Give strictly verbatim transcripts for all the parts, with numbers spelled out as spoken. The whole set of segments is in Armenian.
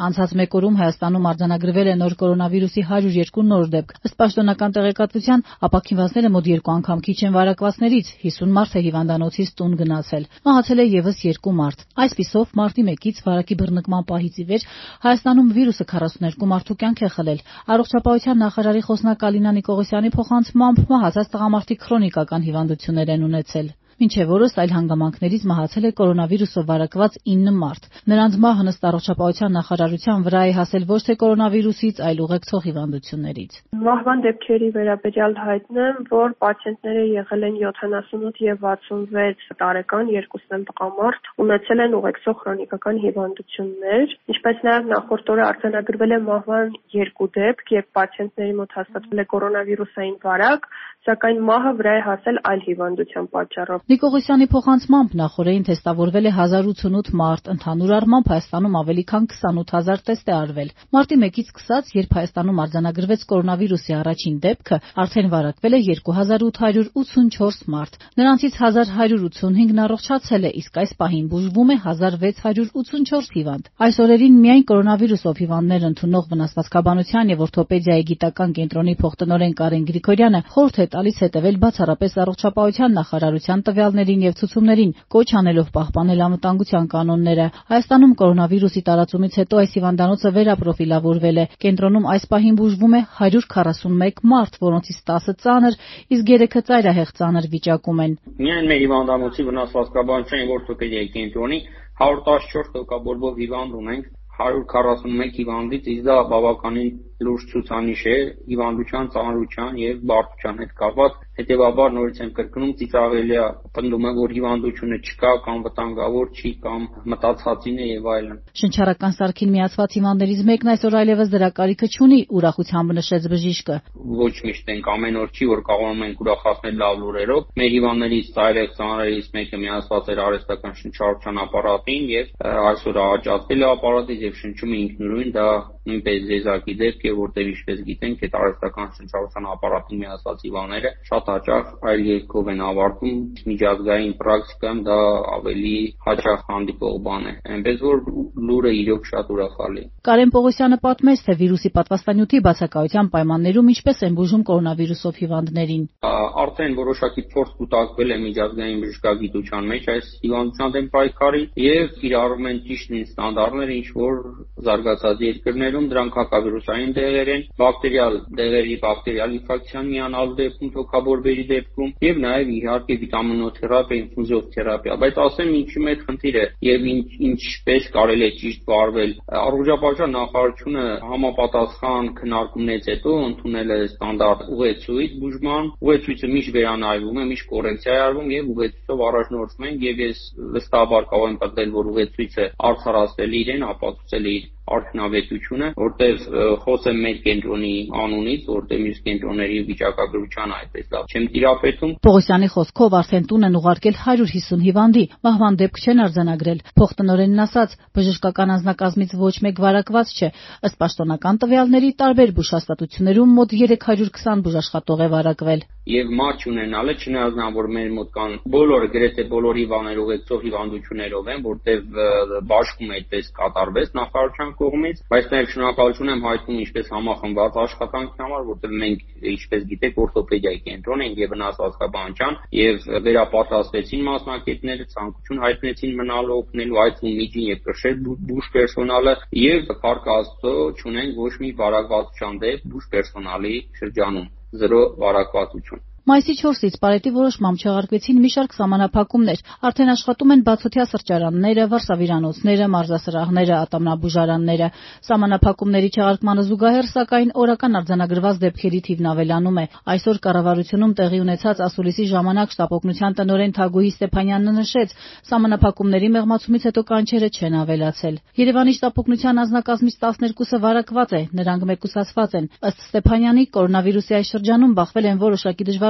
Անցած մեկ օրում Հայաստանում արձանագրվել է նոր կորոնավիրուսի հարյուր երկու նոր դեպք։ Ըստ պաշտոնական տեղեկատվության, ապաքինվածները մոտ երկու անգամ քիչ են վարակվածներից, հիսուն մարդ է հիվանդանոցից տուն գնացել։ Մահացել է եւս երկու մարդ։ Այսպիսով, մարտի մեկից վարակի բռնկման պահից ի վեր Հայաստանում վիրուսը քառասուններկու մարդու կյանք է խլել։ Առողջապահության նախարարի խոսնակ Ալինա Նիկողոսյանի փոխանցմամբ մահացած տղամարդիկ քրոնիկական հիվանդություններ են ունեցել։ Մինչև օրս այլ հանգամանքներից մահացել է կորոնավիրուսով վարակված ինը մարդ։ Նրանց մահը ըստ առողջապահության նախարարության վրա է հասել ոչ թե կորոնավիրուսից, այլ ուղեկցող հիվանդություններից։ Մահվան դեպքերի վերաբերյալ հայտնեմ, որ պացիենտները եղել են յոթանասունութ եւ վաթսունվեց տարեկան, երկուսն են տղամարդ, ունեցել են ուղեկցող քրոնիկական հիվանդություններ, ինչպես նաեւ նախորդ օրը արձանագրվել է մահվան երկու դեպք, եւ պացիենտների մոտ հաստատվել է կորոնավիրուսային վարակ, սակայն մահը վրա է հասել այլ հիվանդության պատճառով։ Նիկողոսյանի փոխանցմամբ նախորդին թեստավորվել է հազար ութսունութ մարդ, ընդհանուր առմամբ Հայաստանում ավելի քան քսանութ հազար տեստ է արվել։ Մարտի մեկից սկսած, երբ Հայաստանում արձանագրվեց կորոնավիրուսի առաջին դեպքը, արդեն վարակվել է երկու հազար ութ հարյուր ութսունչորս մարդ։ Նրանցից հազար հարյուր ութսունհինգն առողջացել է, իսկ այս պահին բուժվում է հազար վեց հարյուր ութսունչորս հիվանդ։ Այս օրերին միայն կորոնավիրուսով հիվանդներ ընդունող վնասվածքաբանության եւ օրթոպեդիայի գիտական կենտրոնի փոխտնօրեն Կարեն Գրիգորյանը խորհուրդ է տալիս հետևել բացառապես առողջապահության նախարարության տվյալներին եւ ցուցումներին, կոչ անելով պահպանել անվտանգության կանոնները։ Հայաստանում կորոնավիրուսի տարածումից հետո այս հիվանդանոցը վերապրոֆիլավորվել է։ Կենտրոնում այս պահին բուժվում է հարյուր քառասունմեկ մարդ, որոնցից տասը ծանր, իսկ երեքը ծայրահեղ ծանր վիճակում են։ Միայն մեր հիվանդանոցի վնասվածքաբանության եւ օրթոպեդիայի կենտրոնի հարյուր տասնչորս տոկաբոլվող հիվանդ ունենք, հարյուր քառասունմեկ հիվանդից, իսկ դա բավականին լուրջ ցուցանիշ է հիվանդության ծանրության եւ բարդության հետ կապված։ Հետևաբար նորից եմ կրկնում, ծիծաղելի է, պնդում եմ, որ հիվանդությունը չկա կամ վտանգավոր չի կամ մտածածին է եւ այլն։ Շնչառական սարքին միացված հիվանդներից մեկն այսօր այլևս դրա կարիքը չունի, ուրախությամբ նշեց բժիշկը։ Ոչ միշտ ենք ամեն օր չի, որ կարողանում ենք ուրախացնել լավ լուրերով։ Մեր հիվանդներից ծայրահեղ ծանրերից մեկը միացված էր արհեստական շնչառության ապարատին եւ այսօր աճացել է ապարատից եւ շնչում է ինքնուրույն, դա նույնպես զեզակի դեպք է, որտեղ ինչպես գիտենք, այդ արհեստական շնչառության ապարատին միացած հիվանդները շատ հաճախ այլ երկով են ավարտում, միջազգային պրակտիկայում դա ավելի հաճախ հանդիպող բան է, այնպես որ լուրը իրոք շատ ուրախալի է։ Կարեն Պողոսյանը պատմեց, թե վիրուսի պատվաստանյութի բացակայության պայմաններում ինչպես են բուժում կորոնավիրուսով հիվանդներին։ Արդեն որոշակի փորձ կուտակվել է միջազգային բժշկագիտության մեջ այս հիվանդության դեմ պայքարի եւ կիրառվում են ճիշտ ստանդարտներ, ինչ որ զարգացած երկրներում դրանք հակավիրուսային դեղեր են, բակտերիալ դեղերի բակտերիալ ինֆեկցիան միանալու դեպքում թոքաբորբերի դեպքում եւ նաեւ իհարկե վիտամինոթերապիա, ինֆուզիվ թերապիա, բայց ասեմ ինչի մեջ խնդիրը եւ ինչպես կարելի է ճիշտ վարվել։ Առողջապահության նախարարությունը համապատասխան քննարկումներից հետո ընդունել է ստանդարտ ուղեցույց բուժման։ Ուղեցույցը միշտ վերանայվում է, միշտ կոռեկցիա է արվում եւ ուղեցույցով առաջնորդվում են եւ ես վստահաբար կարող եմ պատմել, որ ուղեցույցը արդարացրել է իրեն, ապացուցել է իր արդյունավետությունը, որտեղ խոսեմ մեր կենտրոնի անունից, որտեղ մյուս կենտրոնների վիճակագրության այդպես լավ չեմ տիրապետում։ Պողոսյանի խոսքով արդեն տուն են ուղարկել հարյուր հիսուն հիվանդի, մահվան դեպք չեն արձանագրել։ Փոխտնօրենն ասաց, բժշկական անձնակազմից ոչ մեկ վարակված չէ։ Ըստ պաշտոնական տվյալների, տարբեր բուժհաստատություններում մոտ երեք հարյուր քսան բուժաշխատող է վարակվել։ Եվ մահ չունենալը, չնայած նա, որ մեր մոտ կան բոլորը, գրեթե բոլոր հիվանդները ուղեկցող հիվանդություններով են, որտեղ բաշխում այդպես կատարվեց նախարարության կողմից, բայց նաև շնորհակալություն եմ հայտնում ինչպես համախմբված աշխատանքի համար, որտեղ մենք, ինչպես գիտեք, օրթոպեդիայի կենտրոն ենք եւ վնասվածքաբանության եւ վերապատրաստվեցին մասնակիցները, ցանկություն հայտնեցին մնալու, օգնելու, այցում միջին եւ կրշել բուժ պերսոնալը եւ փառք Աստծո չունենք ոչ մի վարակվածության դեպք բուժ պերսոնալի շրջանում, զրո վարակվածություն։ Մայիսի չորսից պարետի որոշմամբ չեղարկվեցին մի շարք սահմանափակումներ։ Արդեն աշխատում են բացօթյա սրճարանները, վարսավիրանոցները, մարզասրահները, ատամնաբուժարանները։ Սահմանափակումների չեղարկմանը զուգահեռ, սակայն, օրական արձանագրված դեպքերի թիվն ավելանում է։ Այսօր կառավարությունում տեղի ունեցած ասուլիսի ժամանակ շտապօգնության տնօրեն Թագուհի Ստեփանյանն նշեց, սահմանափակումների մեղմացումից հետո կանչերը չեն ավելացել։ Երևանի շտապօգնության անձնակազմից տասներկուսը վարակված է, նրանք մեկուսացված են։ Ըստ Ստեփանյանի, կորոնավիրուսի այս շրջանում բախվել են որոշակի դժվարությունների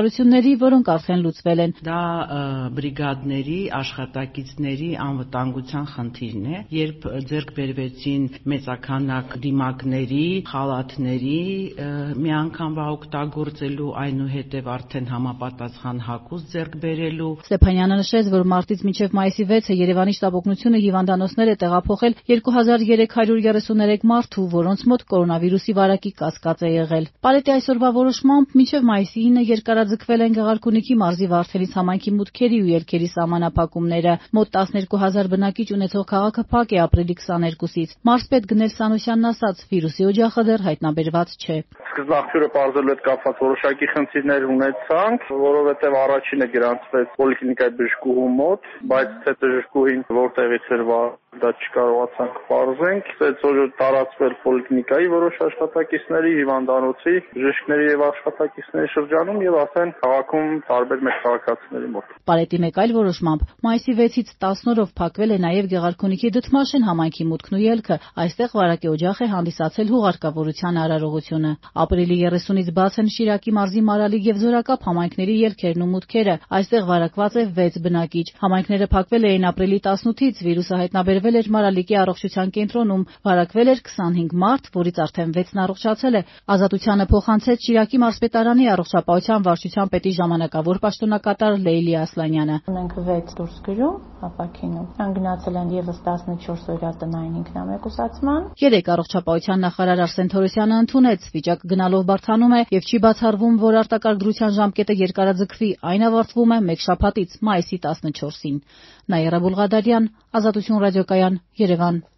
դժվարությունների, որոնք արդեն լուծվել են։ Դա բրիգադների, աշխատակիցների անվտանգության խնդիրն է, երբ ձեռք բերվեցին մեծաքանակ դիմակների, խալաթների միանգամվա օգտագործելու, այնուհետև արդեն համապատասխան հագուստ ձեռք բերելու։ Ստեփանյանը նշեց, որ մարտից մինչև մայիսի վեցը Երևանի շտապ օգնությունը հիվանդանոցներ է տեղափոխել երկու հազար երեք հարյուր երեսուներեք մարդու, որոնց մոտ կորոնավիրուսի վարակի կասկած է եղել։ Պալետի այսօրվա որոշմամբ մինչև մայիսի ինը երկարաձգվել են Գեղարքունիքի մարզի Վարդենից համայնքի մուտքերի ու ելքերի սահմանափակումները։ Մոտ տասներկու հազար բնակիչ ունեցող քաղաքը փակ է ապրիլի քսաներկուսից։ Մարզպետ Գնել Սանոսյանն ասաց, վիրուսի օջախը դեռ հայտնաբերված չէ։ Սկզբնաղբյուրը պարզելու հետ կապված որոշակի խնդիրներ ունեցանք, որովհետև առաջինը գրանցվեց պոլիկլինիկայի բժշկուհու մոտ, բայց թե բժշկուհին որտեղից էր վարակը, դա չկարողացանք պարզենք։ Այս օրը տարածվել պոլիկլինիկայի որոշ աշխատակիցների, հիվանդանոցի, բժիշկների եւ աշխատակիցների շրջանում եւ արդեն քաղաքում տարբեր մեր քաղաքացիների մոտ։ Պալետի մեկ այլ որոշմամբ մայիսի վեցից տասն օրով փակվել է նաեւ Գեղարքունիքի Դդմաշեն համայնքի մուտքն ու ելքը, այստեղ վարակի օջախ է հանդիսացել հուղարկավորության արարողությունը։ Ապրիլի երեսունից բաց են Շիրակի մարզի Մարալի եւ Զորակապ համայնքների ելքերն ու մուտքերը։ Այստեղ վարակված է վեց բնակիչ։ Համայնքները փակվել էին ապրիլի տասնութից, վիրուսը հայտնաբերվել էր Մարալիկի առողջության կենտրոնում, վարակվել էր քսանհինգ մարդ, որից արդեն վեցն առողջացել է։ Ազատությանը փոխանցեց Շիրակի մարզպետարանի առողջապահության վարչության պետի ժամանակավոր պաշտոնակատար Լեյլի Ասլանյանը։ Ունենք վեց դուրս գրում ապակինում։ Անգնացել են եւս տասնչորս օրյա տնային ինքնամեկուսացման։ Երեք առողջապահության նախարար Արսեն Թորոսյանը ընդունեց, վիճակը գնալով բարդանում է եւ չի բացառվում, որ արտակարգ դրության ժամկետը երկարաձգվի, այն ավարտվում է մեկ շաբաթից՝ մայիսի տասնչորսին։ Նաիրա Բուլղադարյան, Ազատություն ռադիոկայան, Երևան։